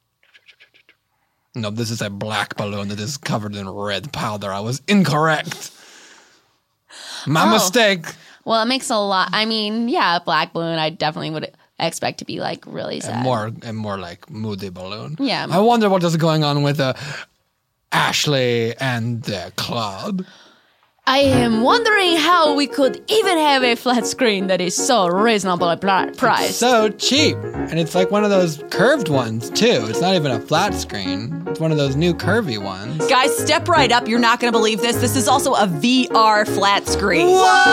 No, this is a black balloon that is covered in red powder. I was incorrect. My Oh. mistake. Well, it makes a lot. I mean, yeah, black balloon. I definitely would expect to be like really A sad. more, a more like moody balloon. Yeah. I wonder what is going on with uh, Ashley and uh, Claude. I am wondering how we could even have a flat screen that is so reasonably pl- priced. So cheap. And it's like one of those curved ones, too. It's not even a flat screen. It's one of those new curvy ones. Guys, step right up. You're not going to believe this. This is also a V R flat screen.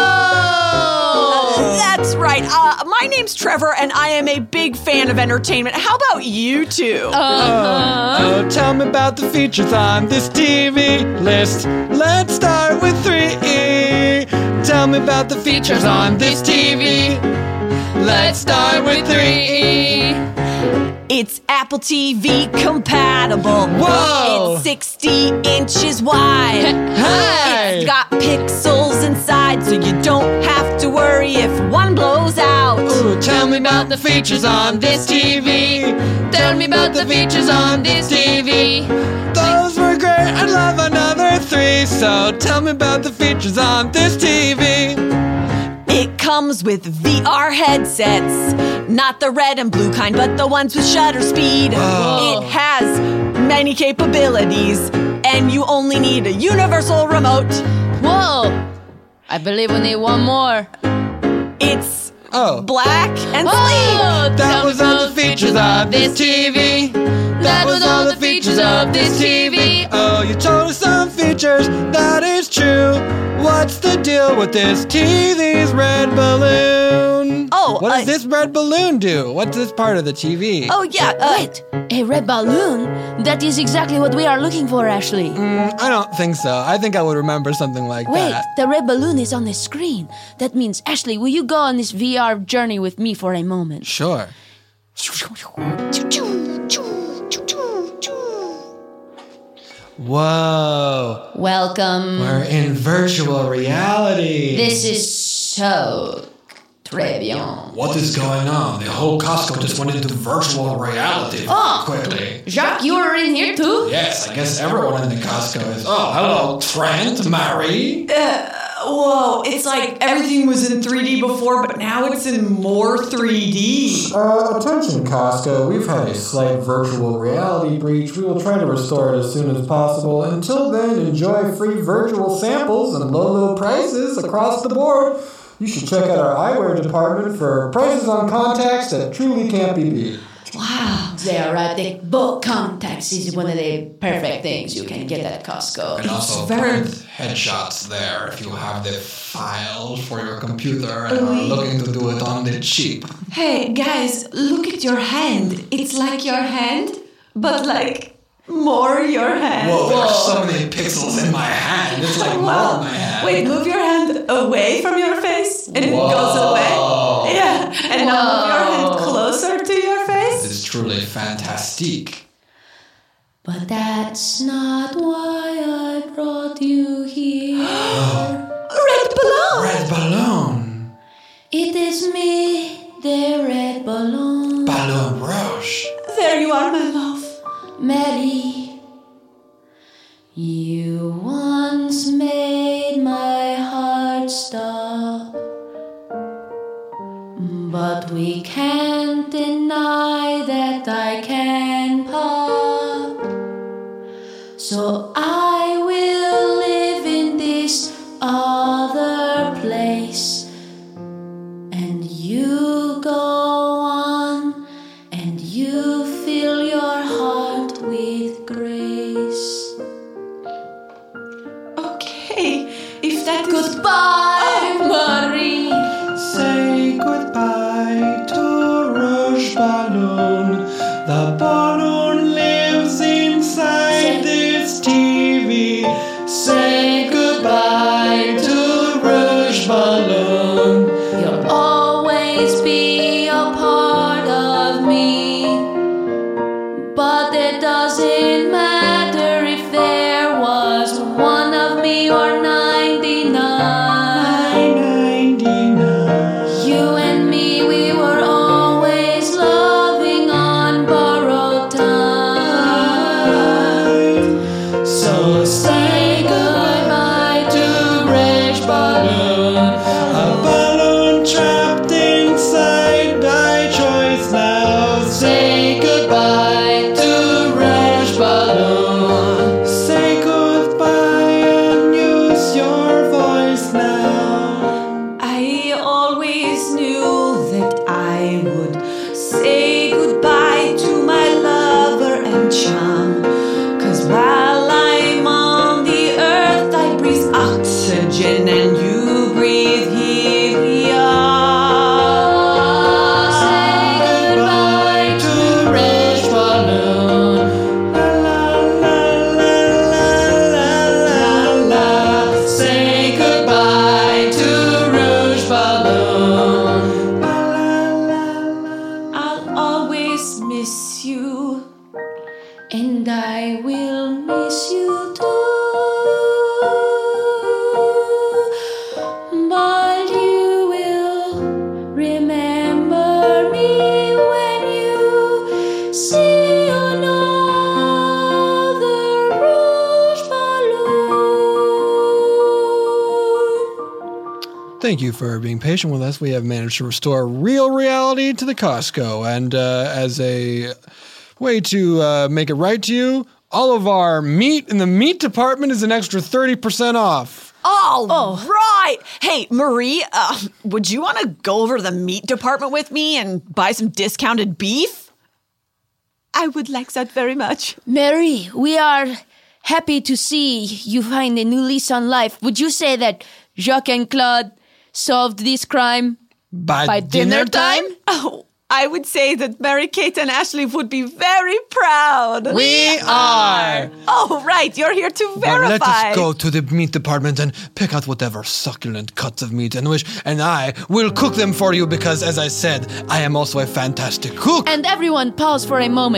Whoa! That's right. Uh, my name's Trevor, and I am a big fan of entertainment. How about you two? Oh, tell me about the features on this T V list. Let's start with three E. Tell me about the features on this T V. Let's start with three E. It's Apple T V compatible. Whoa! It's sixty inches wide. Hey! It's got pixels inside, so you don't have to worry if one blows out. Ooh, tell me about the features on this T V. Tell me about the features on this T V. Those were great. I'd love another three. So tell me about the features on this T V. It comes with V R headsets, not the red and blue kind, but the ones with shutter speed. Whoa. It has many capabilities, and you only need a universal remote. Whoa! I believe we need one more. It's Oh. black and sleek. Oh, That tell was me all about the features of this T V. That was all the features of this T V. Oh, you told us some features, that is true. What's the deal with this T V's red balloon? Oh, what does uh, this red balloon do? What's this part of the T V? Oh yeah. Uh, Wait, a red balloon? That is exactly what we are looking for, Ashley. Mm, I don't think so. I think I would remember something like Wait, that. the red balloon is on the screen. That means, Ashley, will you go on this V R journey with me for a moment? Sure. Whoa. Welcome. We're in virtual reality. This is so très bien. What is going on? The whole Costco just went into virtual reality Oh. quickly. Jacques, you are in here too? Yes, I guess everyone in the Costco is. Oh, hello, Trent, Mary. Whoa, it's like everything was in three D before, but now it's in more three D. Uh, attention, Costco. We've had a slight virtual reality breach. We will try to restore it as soon as possible. Until then, enjoy free virtual samples and low, low prices across the board. You should check out our eyewear department for prices on contacts that truly can't be beat. Wow, they are right. The book contacts is one of the perfect things you can get at Costco. And also very- print headshots there if you have the file for your computer and are looking to do it on the cheap. Hey, guys, look at your hand. It's like your hand, but like more your hand. Whoa, there's so many pixels in my hand. It's like more in my hand. Wait, move your hand away from your face and it goes away. Yeah, and now move your hand closer to your face. This is truly fantastic. But that's not why I brought you here. Red balloon. Red balloon. It is me, the red balloon. Balloon Rouge. There you are, my love. Mary, you once made my heart stop. But we can't deny that I can pop. So I will live in this other place. And you go on and you fill your heart with grace. Okay, if that is Goodbye, Marie. Say goodbye to Rouge Balloon. The balloon lives inside this T V. Say goodbye to Rouge Balloon. You'll always be a part of me. But it doesn't matter if there was one of me or ninety-nine. ninety-nine. You and me, we were always loving on borrowed time. So say goodbye to Rouge Balloon. A balloon trapped inside thy choice now. Say goodbye to Rouge Balloon. Say goodbye and use your voice now. I always knew that I would say goodbye to my lover and chum. Cause while I'm on the earth, I breathe oxygen and you breathe helium. Say goodbye to Rouge Balloon. La la la la la la la. Say goodbye to Rouge Balloon. La la la. I'll always miss you. And I will miss you too. But you will remember me when you see another Rouge balloon. Thank you for being patient with us. We have managed to restore real reality to the Costco. And uh, as a way to uh, make it right to you, all of our meat in the meat department is an extra thirty percent off. All right. Hey, Marie, uh, would you want to go over to the meat department with me and buy some discounted beef? I would like that very much. Mary, we are happy to see you find a new lease on life. Would you say that Jacques and Claude solved this crime By, by dinner time? Oh, I would say that Mary Kate and Ashley would be very proud. We are. Oh, right. You're here to But verify. let us go to the meat department and pick out whatever succulent cuts of meat and wish, and I will cook them for you because, as I said, I am also a fantastic cook. And everyone pause for a moment.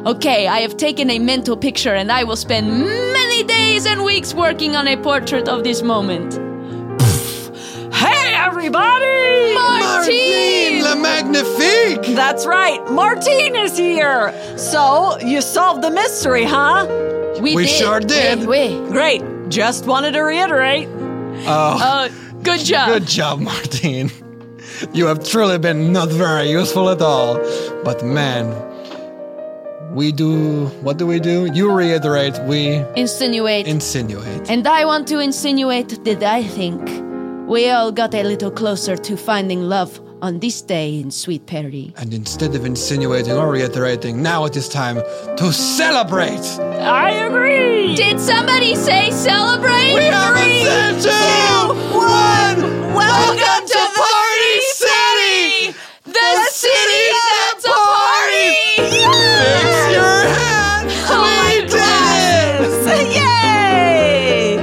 Okay, I have taken a mental picture and I will spend many days and weeks working on a portrait of this moment. Hey, everybody! Martine! Le Magnifique! That's right, Martine is here! So, you solved the mystery, huh? We, We did. sure did. Wait, wait. Great. Just wanted to reiterate. Uh, good job. Good job, Martine. You have truly been not very useful at all. But man, we do... What do we do? You reiterate, we Insinuate. insinuate. And I want to insinuate that I think we all got a little closer to finding love on this day in Sweet Perry. And instead of insinuating or reiterating, now it is time to celebrate! I agree! Did somebody say celebrate? We have a three, two, one! Welcome to Party City! The city that's a party! Fix your hat! We did it! Yay!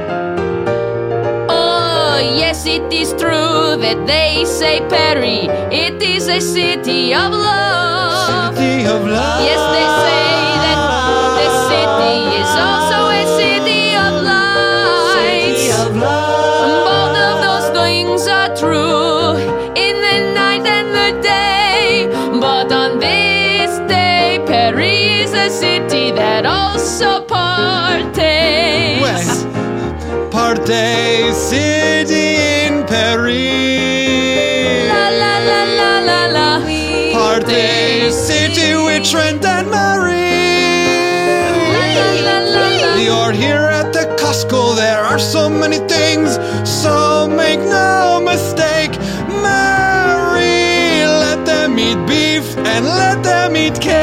Oh, yes, it is true that they say Perry. It is a city of love. City of love. Yes, they say that the city is also a city of lights. City of love. Both of those things are true in the night and the day. But on this day, Perry is a city that also parties. Well, Party City in Paris. La la la la la la. Party City with Trent and Marie. La la la la. You're here at the Costco. There are so many things, so make no mistake. Mary, let them eat beef and let them eat cake.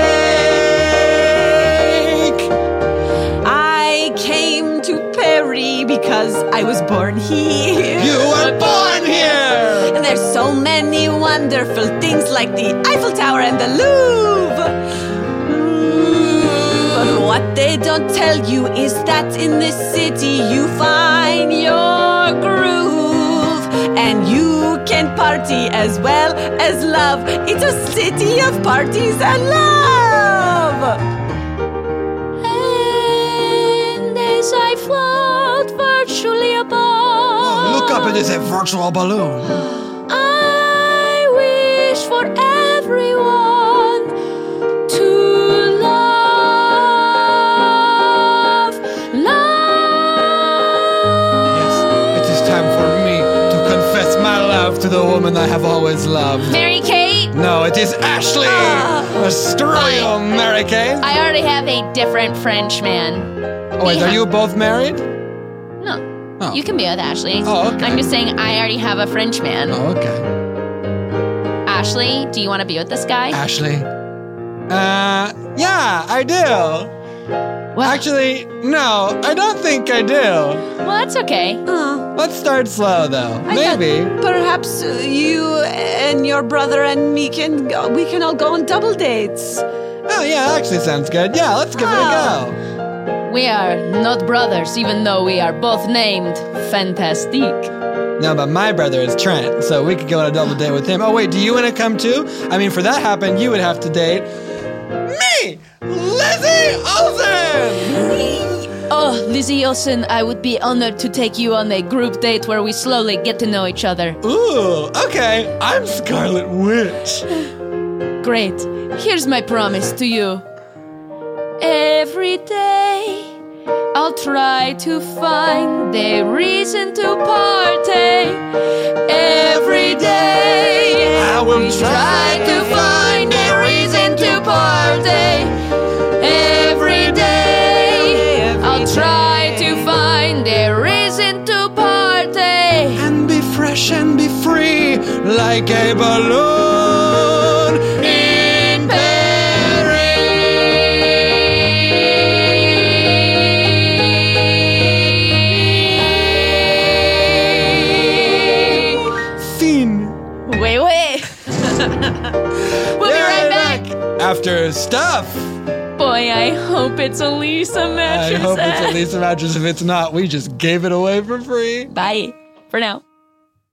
I came to Perry because I was born here. You were born here. And there's so many wonderful things like the Eiffel Tower and the Louvre. But what they don't tell you is that in this city you find your groove. And you can party as well as love. It's a city of parties and love. And as I float virtually above, Look up, it is a virtual balloon. I wish for everyone to love, love. Yes, it is time for me to confess my love to the woman I have always loved. Mary Kate, No, it is Ashley. Screw you, Mary Kay. I already have a different French man. Oh, wait, Yeah. are you both married? No, Oh. you can be with Ashley. Oh, okay. I'm just saying I already have a French man. Oh, okay. Ashley, do you want to be with this guy? Ashley. Uh, yeah, I do. Well, Actually, no, I don't think I do. well, that's okay. Let's start slow, though. I thought Maybe. perhaps uh, you and your brother and me can go, we can all go on double dates. Oh, yeah, that actually sounds good. Yeah, let's give it a go. We are not brothers, even though we are both named Fantastique. No, but my brother is Trent, so we could go on a double date with him. Oh, wait, do you want to come too? I mean, for that to happen, you would have to date me, Lizzie Olsen! Oh, Lizzie Olsen, I would be honored to take you on a group date where we slowly get to know each other. Ooh, okay, I'm Scarlet Witch. Great. Here's my promise to you. Every day, I'll try to find a reason to party. Every day, I will try to find a reason to party. Every day, I'll try to find a reason to party. And be fresh and be free like a balloon in Paris. Scene. Wait, wait. We'll be right back. After stuff. Boy, I hope it's a Lisa I mattress. hope it's at least a mattress. If it's not, we just gave it away for free. Bye. For now.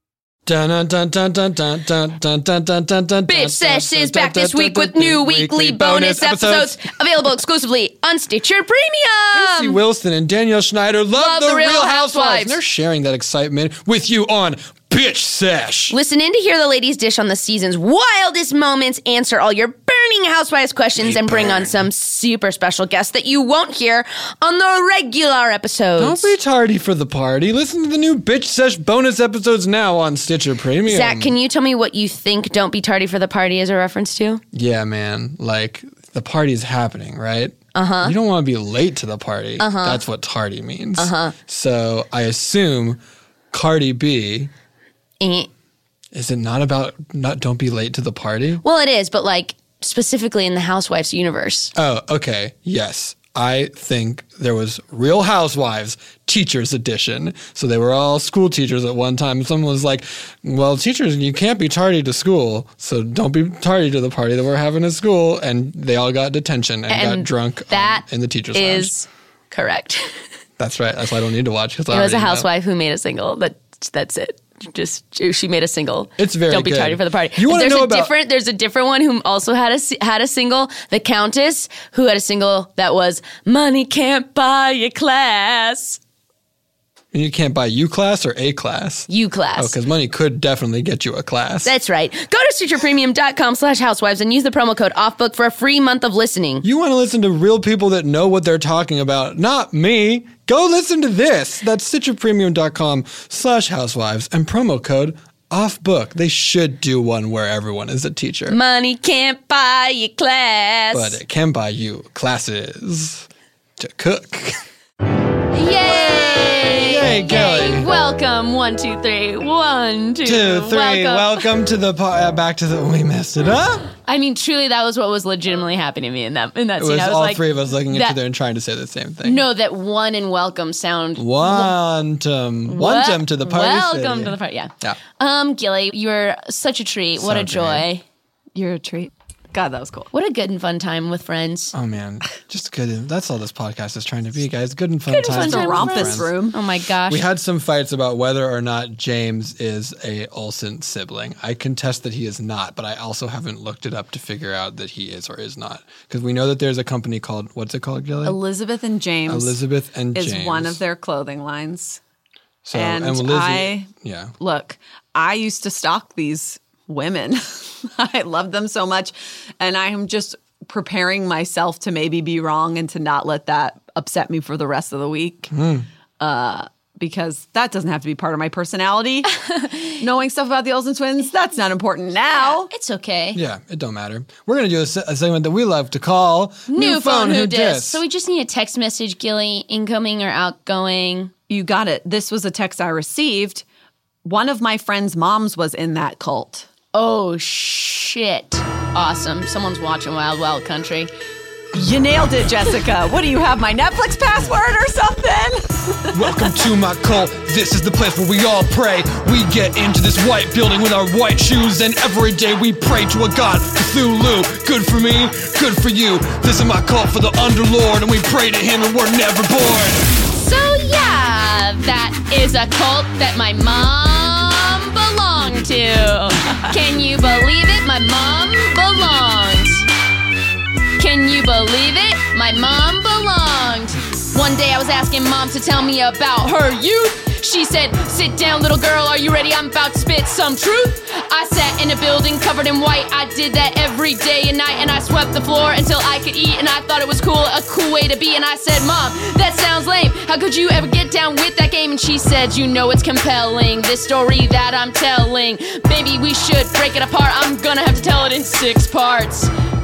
Bitch Sesh is back this week with new weekly bonus episodes available exclusively on Stitcher Premium. Casey Wilson and Danielle Schneider love, Love the, the Real Real Housewives. Housewives. And they're sharing that excitement with you on Bitch Sesh. Listen in to hear the ladies dish on the season's wildest moments, answer all your burning Housewives questions, and bring on some super special guests that you won't hear on the regular episodes. Don't be tardy for the party. Listen to the new Bitch Sesh bonus episodes now on Stitcher Premium. Zach, can you tell me what you think Don't Be Tardy for the Party is a reference to? Yeah, man. Like, the party's happening, right? Uh-huh. You don't want to be late to the party. Uh-huh. That's what tardy means. Uh-huh. So I assume Cardi B... Eh. Is it not about not don't be late to the party? Well, it is, but like specifically in the Housewives universe. Oh, okay. Yes. I think there was Real Housewives Teachers Edition. So they were all school teachers at one time. Someone was like, well, teachers, you can't be tardy to school, so don't be tardy to the party that we're having at school. And they all got detention and, and got drunk that um, in the teacher's is lounge. Correct. That's right. That's why I don't need to watch. It was a housewife know. who made a single. That, that's it. Just she made a single. It's very Don't be good. tardy for the party. You want to there's know a about different there's a different one who also had a had a single, The Countess, who had a single that was Money Can't Buy You Class. You can't buy U class or A class? U class. Oh, because money could definitely get you a class. That's right. Go to stitcherpremium.com slash housewives and use the promo code OFFBOOK for a free month of listening. You want to listen to real people that know what they're talking about, not me. Go listen to this. That's stitcherpremium.com slash housewives and promo code OFFBOOK. They should do one where everyone is a teacher. Money can't buy you class. But it can buy you classes to cook. Yay! Yay, Kelly. Welcome, one, two, three. One, two, Two, three. Welcome. Welcome to the, po- uh, back to the, we messed it up. I mean, truly, that was what was legitimately happening to me in that in that It scene. was, I was all like, three of us looking at that- each other and trying to say the same thing. No, that one and welcome sound. Wantum. Wantum to the party Welcome city. to the party. Yeah. Yeah. Um, Gilly, you were such a treat. What So a joy. great. You're a treat. God, that was cool. What a good and fun time with friends. Oh, man. Just good. That's all this podcast is trying to be, guys. Good and fun Good and times. fun The time with Rompus friends. room. Oh my gosh. We had some fights about whether or not James is a Olsen sibling. I contest that he is not, but I also haven't looked it up to figure out that he is or is not. Because we know that there's a company called, what's it called, Gilly? Elizabeth and James Elizabeth and is James. one of their clothing lines. So, and Lizzie- I- yeah. Look, I used to stalk these women. I love them so much. And I am just preparing myself to maybe be wrong and to not let that upset me for the rest of the week. Mm. Uh, because that doesn't have to be part of my personality. Knowing stuff about the Olsen twins, that's not important now. It's okay. Yeah, it don't matter. We're going to do a, se- a segment that we love to call New, phone, who dis. dis. So we just need a text message, Gilly, incoming or outgoing. You got it. This was a text I received. One of my friend's moms was in that cult. Oh, shit. Awesome. Someone's watching Wild Wild Country. You nailed it, Jessica. What do you have, my Netflix password or something? Welcome to my cult. This is the place where we all pray. We get into this white building with our white shoes, and every day we pray to a god, Cthulhu. Good for me, good for you. This is my cult for the Underlord, and we pray to him and we're never bored. So, yeah, that is a cult that my mom belonged to. Can you believe it? My mom belonged. Can you believe it? My mom belonged. One day I was asking mom to tell me about her youth. She said, sit down, little girl, are you ready? I'm about to spit some truth. I sat in a building covered in white. I did that every day and night, and I swept the floor until I could eat, and I thought it was cool, a cool way to be. And I said, Mom, that sounds lame. How could you ever get down with that game? And she said, you know it's compelling, this story that I'm telling. Maybe we should break it apart. I'm gonna have to tell it in six parts.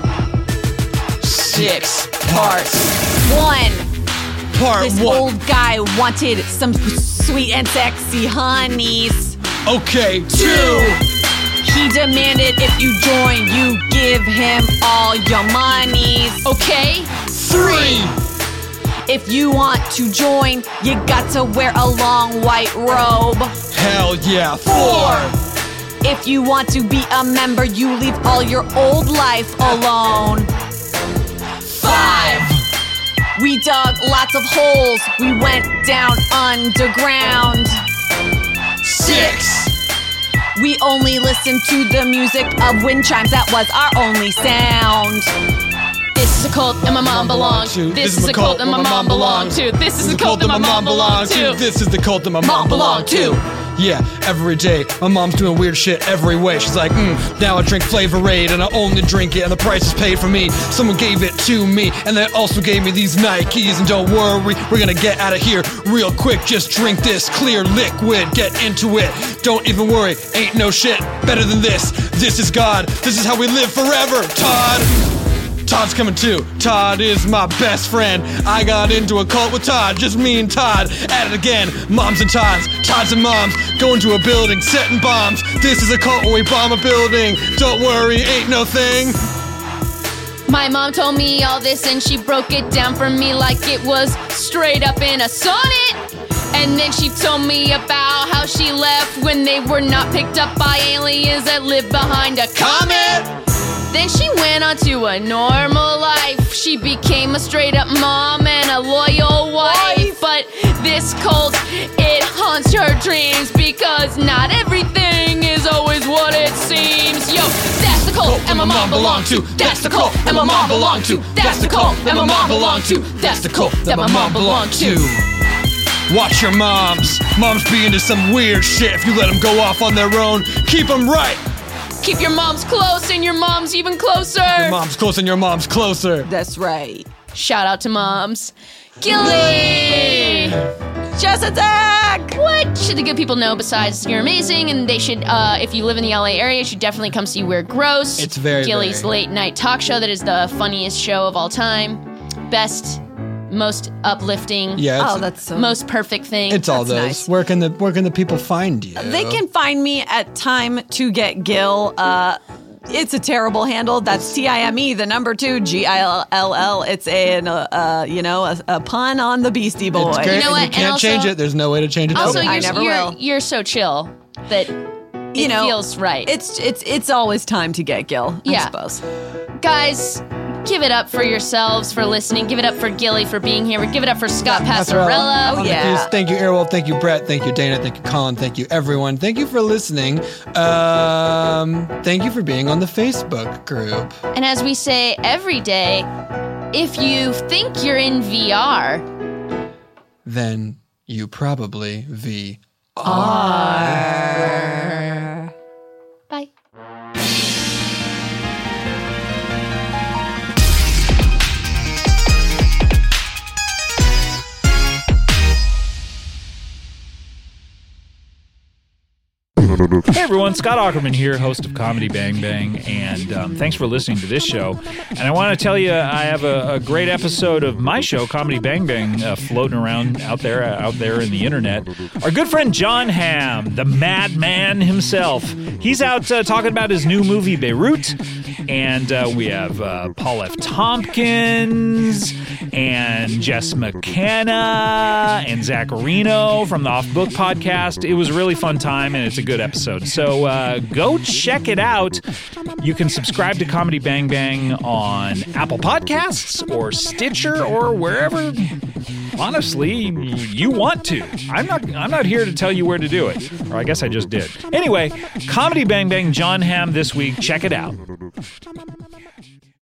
Six parts. One. Part This one. old guy wanted some sweet and sexy honeys. Okay, two. He demanded if you join, you give him all your monies. Okay? Three. If you want to join, you got to wear a long white robe. Hell yeah. Four. If you want to be a member, you leave all your old life alone. Five. We dug lots of holes. We went down underground. Six. We only listened to the music of wind chimes. That was our only sound. This is a cult that my mom belonged to. This is a cult that my mom belonged to. This is the cult that my mom belonged to. This is the cult that my Mom mom belonged belonged to. Yeah, every day, my mom's doing weird shit every way. She's like, mm, now I drink Flavor Aid and I only drink it and the price is paid for me. Someone gave it to me and they also gave me these Nikes. And don't worry, we're gonna get out of here real quick. Just drink this clear liquid, get into it. Don't even worry, ain't no shit better than this. This is God, this is how we live forever, Todd. Todd's coming too. Todd is my best friend. I got into a cult with Todd, just me and Todd. At it again, moms and Todds, Todds and moms, going to a building, setting bombs. This is a cult when we bomb a building. Don't worry, ain't no thing. My mom told me all this and she broke it down for me like it was straight up in a sonnet. And then she told me about how she left when they were not picked up by aliens that lived behind a comet. Then she went on to a normal life. She became a straight up mom and a loyal wife. But this cult, it haunts her dreams because not everything is always what it seems. Yo, that's the cult and my mom belonged to. That's the cult and my mom belonged to. That's the cult and my mom belonged to. That's the cult that my mom belonged to. Watch your moms. Moms be into some weird shit if you let them go off on their own. Keep them right. Keep your moms close and your mom's even closer. Your mom's close and your mom's closer. That's right. Shout out to moms. Gilly! Just attack! What should the good people know besides you're amazing and they should, uh, if you live in the L A area, you should definitely come see We're Gross. It's very, Gilly's very. late night talk show that is the funniest show of all time. Best, most uplifting, Yeah, it's, Oh, that's so. most perfect thing. it's all that's those. nice. Where can the where can the people find you? They can find me at Time to Get Gill. Uh, it's a terrible handle. That's T I M E, the number two, G I L L. It's a, an, uh, uh, you know, a, a pun on the Beastie Boy. It's great. You know what? You And can't also- change it. There's no way to change it. Also, Nope, you're, I never you're, will. you're so chill that You it know, feels right. It's it's it's always Time to Get Gill, I Yeah. suppose. Guys, give it up for yourselves for listening. Give it up for Gilly for being here. Give it up for Scott Passarella. Oh, On the yeah. keys. Thank you, Airwolf. Thank you, Brett. Thank you, Dana. Thank you, Colin. Thank you, everyone. Thank you for listening. Um, thank you for being on the Facebook group. And as we say every day, if you think you're in V R, Then you probably V. bye. Hey everyone, Scott Aukerman here, host of Comedy Bang Bang, and um, thanks for listening to this show. And I want to tell you, I have a, a great episode of my show, Comedy Bang Bang, uh, floating around out there, uh, out there in the internet. Our good friend John Hamm, the madman himself, he's out uh, talking about his new movie Beirut, and uh, we have uh, Paul F. Tompkins and Jess McKenna and Zacharino from the Off Book podcast. It was a really fun time, and it's a good episode. So uh, go check it out. You can subscribe to Comedy Bang Bang on Apple Podcasts or Stitcher or wherever, honestly, you want to. I'm not I'm not here to tell you where to do it. Or I guess I just did. Anyway, Comedy Bang Bang, John Hamm this week. Check it out.